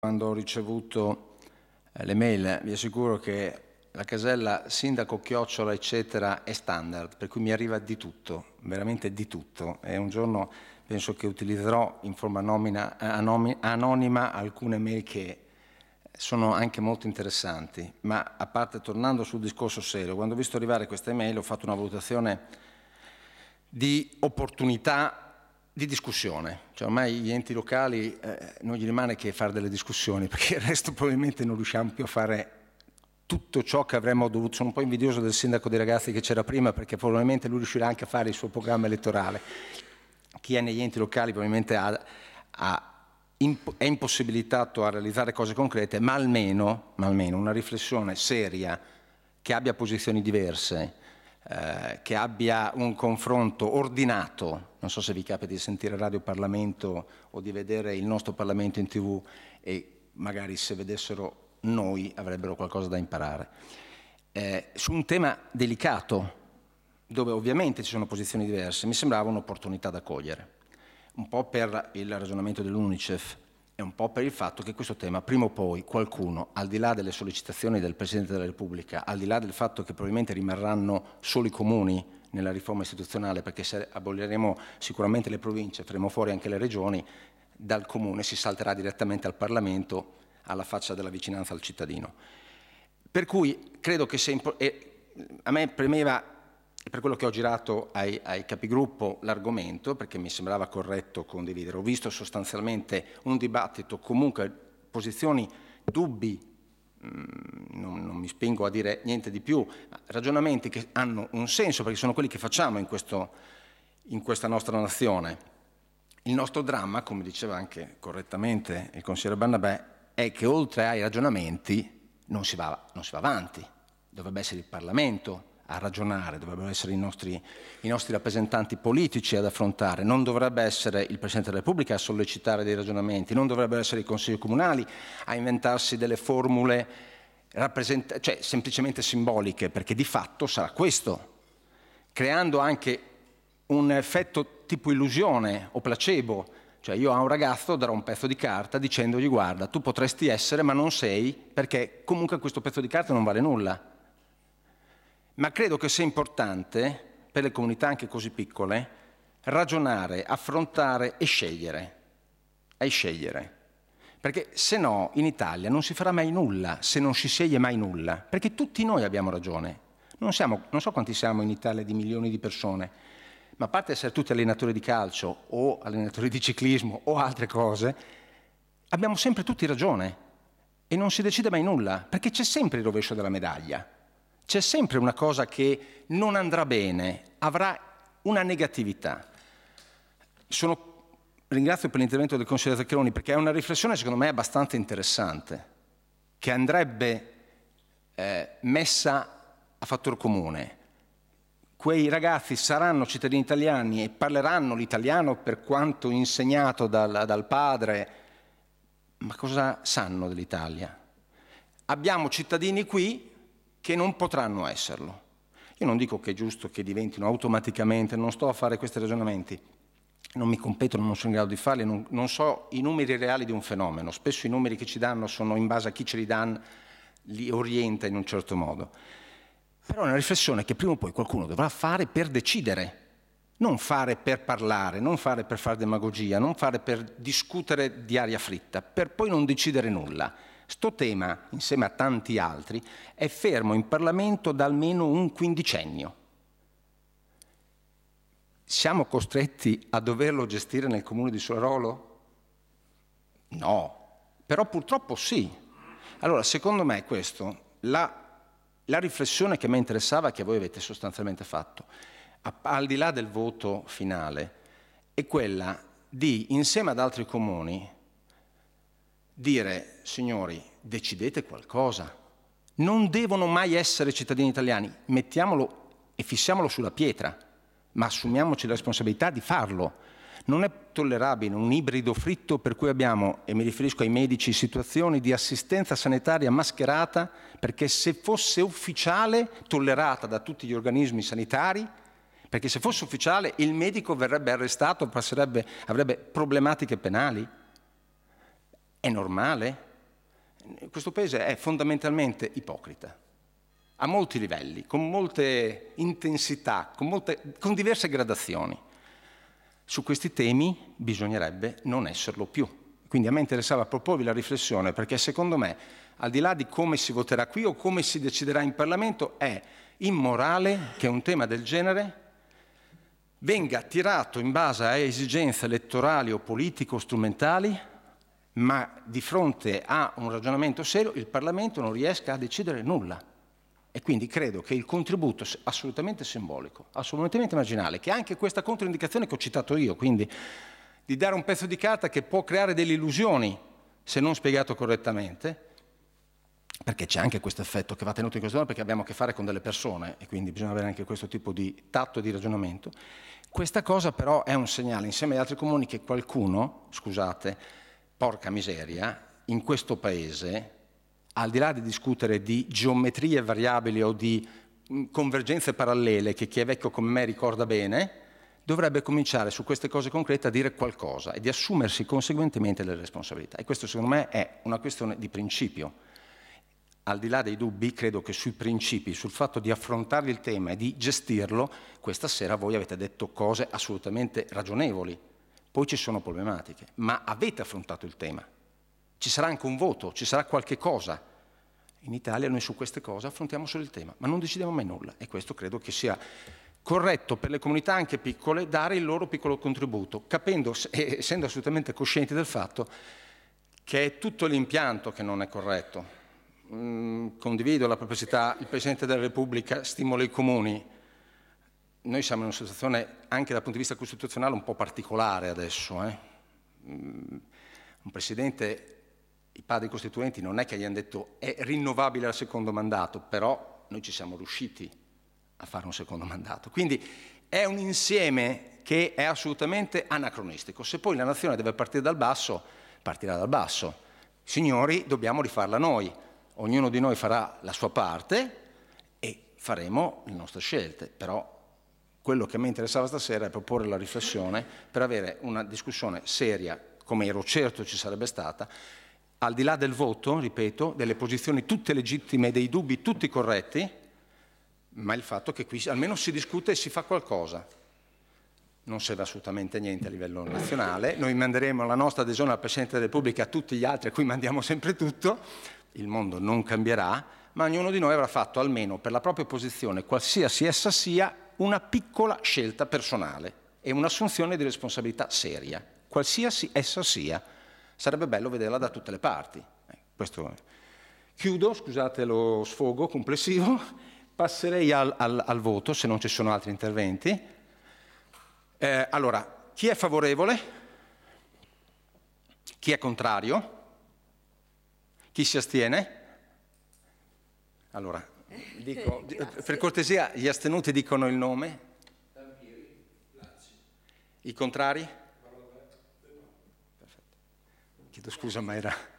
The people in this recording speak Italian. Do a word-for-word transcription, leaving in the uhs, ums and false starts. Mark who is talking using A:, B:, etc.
A: Quando ho ricevuto eh, le mail, vi assicuro che la casella sindaco, chiocciola, eccetera, è standard, per cui mi arriva di tutto, veramente di tutto. E un giorno penso che utilizzerò in forma nomina, anomi, anonima alcune mail che sono anche molto interessanti. Ma a parte, tornando sul discorso serio, quando ho visto arrivare queste mail ho fatto una valutazione di opportunità di discussione, cioè ormai gli enti locali eh, non gli rimane che fare delle discussioni, perché il resto probabilmente non riusciamo più a fare tutto ciò che avremmo dovuto. Sono un po' invidioso del sindaco dei ragazzi che c'era prima, perché probabilmente lui riuscirà anche a fare il suo programma elettorale. Chi è negli enti locali probabilmente ha, ha, imp- è impossibilitato a realizzare cose concrete, ma almeno, ma almeno una riflessione seria che abbia posizioni diverse, Eh, che abbia un confronto ordinato. Non so se vi capita di sentire Radio Parlamento o di vedere il nostro Parlamento in tivù, e magari se vedessero noi avrebbero qualcosa da imparare. Eh, su un tema delicato, dove ovviamente ci sono posizioni diverse, mi sembrava un'opportunità da cogliere, un po' per il ragionamento dell'UNICEF e un po' per il fatto che questo tema prima o poi qualcuno, al di là delle sollecitazioni del Presidente della Repubblica, al di là del fatto che probabilmente rimarranno solo i comuni nella riforma istituzionale, perché se aboliremo sicuramente le province, faremo fuori anche le regioni, dal comune si salterà direttamente al Parlamento, alla faccia della vicinanza al cittadino. Per cui credo che se impo- e a me premeva, e per quello che ho girato ai, ai capigruppo l'argomento, perché mi sembrava corretto condividere. Ho visto sostanzialmente un dibattito, comunque posizioni, dubbi, mh, non, non mi spingo a dire niente di più, ma ragionamenti che hanno un senso, perché sono quelli che facciamo in, questo, in questa nostra nazione. Il nostro dramma, come diceva anche correttamente il consigliere Barnabè, è che oltre ai ragionamenti non si va, non si va avanti. Dovrebbe essere il Parlamento a ragionare, dovrebbero essere i nostri, i nostri rappresentanti politici ad affrontare, non dovrebbe essere il Presidente della Repubblica a sollecitare dei ragionamenti, non dovrebbero essere i consigli comunali a inventarsi delle formule rappresent- cioè, semplicemente simboliche, perché di fatto sarà questo, creando anche un effetto tipo illusione o placebo. Cioè io a un ragazzo darò un pezzo di carta dicendogli: guarda, tu potresti essere ma non sei, perché comunque questo pezzo di carta non vale nulla. Ma credo che sia importante, per le comunità anche così piccole, ragionare, affrontare e scegliere. E scegliere. Perché se no in Italia non si farà mai nulla, se non si sceglie mai nulla. Perché tutti noi abbiamo ragione. Non, siamo, non so quanti siamo in Italia di milioni di persone, ma a parte essere tutti allenatori di calcio o allenatori di ciclismo o altre cose, abbiamo sempre tutti ragione e non si decide mai nulla, perché c'è sempre il rovescio della medaglia. C'è sempre una cosa che non andrà bene, avrà una negatività. Sono, ringrazio per l'intervento del consigliere Zaccheroni, perché è una riflessione secondo me abbastanza interessante, che andrebbe eh, messa a fattor comune. Quei ragazzi saranno cittadini italiani e parleranno l'italiano per quanto insegnato dal, dal padre, ma cosa sanno dell'Italia? Abbiamo cittadini qui che non potranno esserlo. Io non dico che è giusto che diventino automaticamente, non sto a fare questi ragionamenti, non mi competono, non sono in grado di farli, non, non so i numeri reali di un fenomeno, spesso i numeri che ci danno sono in base a chi ce li dà, li orienta in un certo modo. Però è una riflessione che prima o poi qualcuno dovrà fare per decidere, non fare per parlare, non fare per fare demagogia, non fare per discutere di aria fritta, per poi non decidere nulla. Sto tema, insieme a tanti altri, è fermo in Parlamento da almeno un quindicennio. Siamo costretti a doverlo gestire nel comune di Solarolo? No, però purtroppo sì. Allora, secondo me questo, la, la riflessione che mi interessava, che voi avete sostanzialmente fatto, a, al di là del voto finale, è quella di, insieme ad altri comuni, dire: signori, decidete qualcosa, non devono mai essere cittadini italiani, mettiamolo e fissiamolo sulla pietra, ma assumiamoci la responsabilità di farlo. Non è tollerabile un ibrido fritto per cui abbiamo, e mi riferisco ai medici, situazioni di assistenza sanitaria mascherata, perché se fosse ufficiale, tollerata da tutti gli organismi sanitari, perché se fosse ufficiale il medico verrebbe arrestato, passerebbe, avrebbe problematiche penali. È normale? Questo Paese è fondamentalmente ipocrita, a molti livelli, con molte intensità, con, molte, con diverse gradazioni. Su questi temi bisognerebbe non esserlo più. Quindi a me interessava proporvi la riflessione, perché secondo me, al di là di come si voterà qui o come si deciderà in Parlamento, è immorale che un tema del genere venga tirato in base a esigenze elettorali o politico-strumentali, ma di fronte a un ragionamento serio il Parlamento non riesca a decidere nulla. E quindi credo che il contributo assolutamente simbolico, assolutamente marginale, che anche questa controindicazione che ho citato io, quindi di dare un pezzo di carta che può creare delle illusioni se non spiegato correttamente, perché c'è anche questo effetto che va tenuto in considerazione perché abbiamo a che fare con delle persone e quindi bisogna avere anche questo tipo di tatto e di ragionamento. Questa cosa però è un segnale insieme agli altri comuni che qualcuno, scusate, porca miseria, in questo paese, al di là di discutere di geometrie variabili o di convergenze parallele che chi è vecchio come me ricorda bene, dovrebbe cominciare su queste cose concrete a dire qualcosa e di assumersi conseguentemente le responsabilità. E questo secondo me è una questione di principio. Al di là dei dubbi, credo che sui principi, sul fatto di affrontare il tema e di gestirlo, questa sera voi avete detto cose assolutamente ragionevoli. Poi ci sono problematiche, ma avete affrontato il tema. Ci sarà anche un voto, ci sarà qualche cosa. In Italia noi su queste cose affrontiamo solo il tema, ma non decidiamo mai nulla. E questo credo che sia corretto per le comunità anche piccole dare il loro piccolo contributo, capendo e essendo assolutamente coscienti del fatto che è tutto l'impianto che non è corretto. Mm, condivido la perplessità, il Presidente della Repubblica stimola i comuni. Noi siamo in una situazione anche dal punto di vista costituzionale un po' particolare adesso. Eh? Mm, un Presidente, i padri costituenti non è che gli hanno detto è rinnovabile al secondo mandato, però noi ci siamo riusciti a fare un secondo mandato. Quindi è un insieme che è assolutamente anacronistico. Se poi la nazione deve partire dal basso, partirà dal basso. Signori, dobbiamo rifarla noi. Ognuno di noi farà la sua parte e faremo le nostre scelte. Però quello che mi interessava stasera è proporre la riflessione per avere una discussione seria, come ero certo ci sarebbe stata, al di là del voto, ripeto, delle posizioni tutte legittime, dei dubbi tutti corretti, ma il fatto che qui almeno si discute e si fa qualcosa. Non serve assolutamente niente a livello nazionale. Noi manderemo la nostra adesione al Presidente della Repubblica a tutti gli altri a cui mandiamo sempre tutto. Il mondo non cambierà, ma ognuno di noi avrà fatto almeno per la propria posizione, qualsiasi essa sia, una piccola scelta personale e un'assunzione di responsabilità seria, qualsiasi essa sia. Sarebbe bello vederla da tutte le parti. Eh, questo è. Chiudo, scusate lo sfogo complessivo, passerei al, al, al voto se non ci sono altri interventi. Eh, allora, chi è favorevole? Chi è contrario? Chi si astiene? Allora, dico, per cortesia, gli astenuti dicono il nome. I contrari? Chiedo scusa, ma era...